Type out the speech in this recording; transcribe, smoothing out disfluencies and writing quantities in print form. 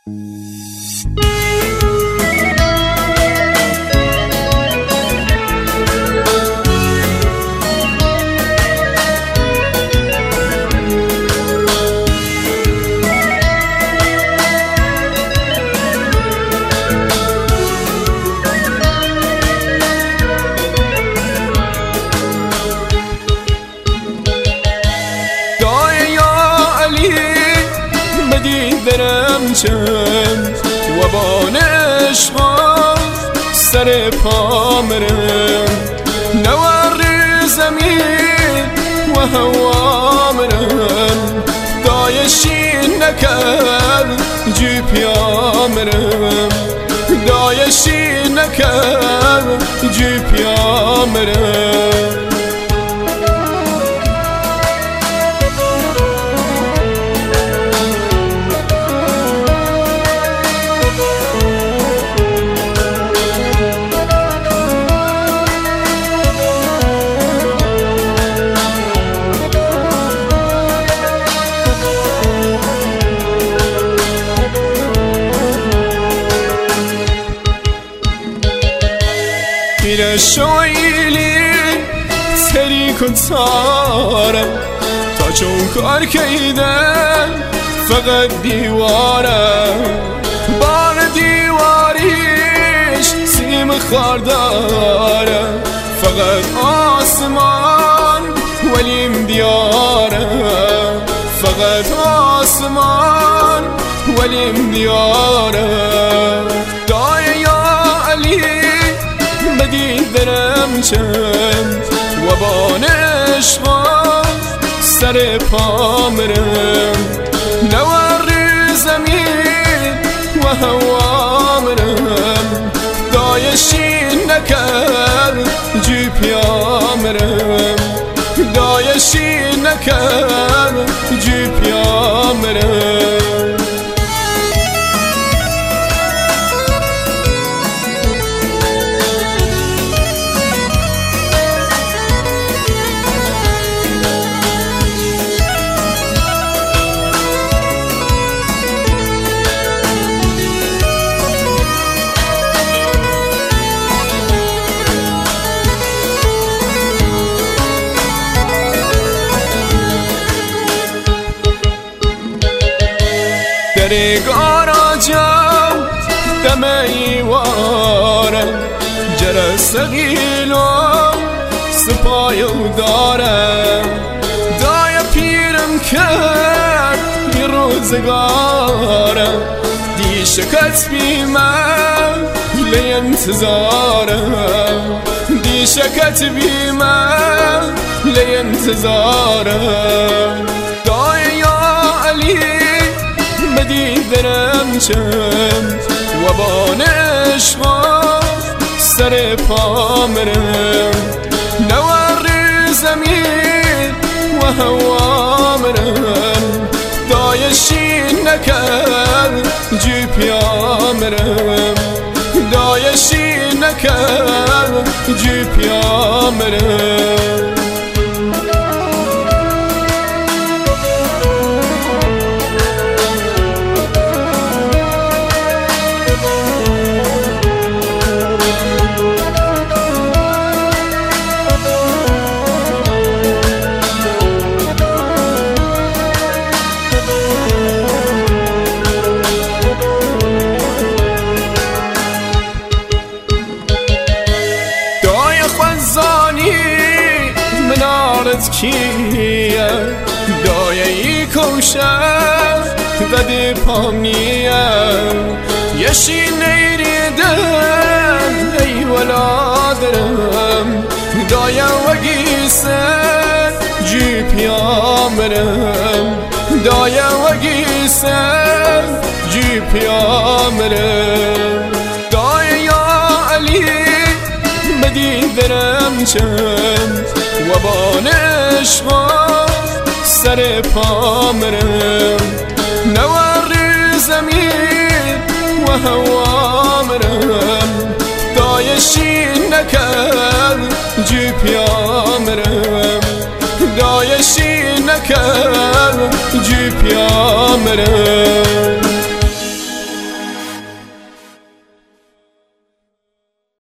چند و با عشقا سر پا مرم نور زمین و هوا مرم دایشی نکرد جی پیا مرم دایشی نکرد جی پیا مرم میره شویلی سری کن سارم تا چون کار کیدن فقط دیوارم بار دیواریش سیم خاردارم فقط آسمان ولیم دیارم فقط آسمان ولیم دیارم دای یا علی بدیدنم چند و با عشقا سر پا مرم نور زمین و هوا مرم دایشی نکرد جی پیا مرم دایشی نکرد جی پیا مرم درگارا جاو دم ایوارم جرس غیلو سپایو دارم دای پیرم کرد ی روزگارم دی شکت بیمم لی انتظارم دی شکت بیمم لی انتظارم دای یا علی بدیدنم چند و با عشقا سر پا مرم نور زمین و هوا مرم دایشی نکرد جی پیا مرم دایشی نکرد جی پیا مرم منارت کیه دایه کوشم دادی پامیه یشی نیریدن ای ولادرم دایه وگیسن جی پیا مرم دایه وگیسن جی پیا مرم دایه یا علی بدیدنم چند و با عشقا سر پا مرم نور زمین و هوا مرم دایشی نکرد جی پیا مرم دایشی نکرد جی پیا مرم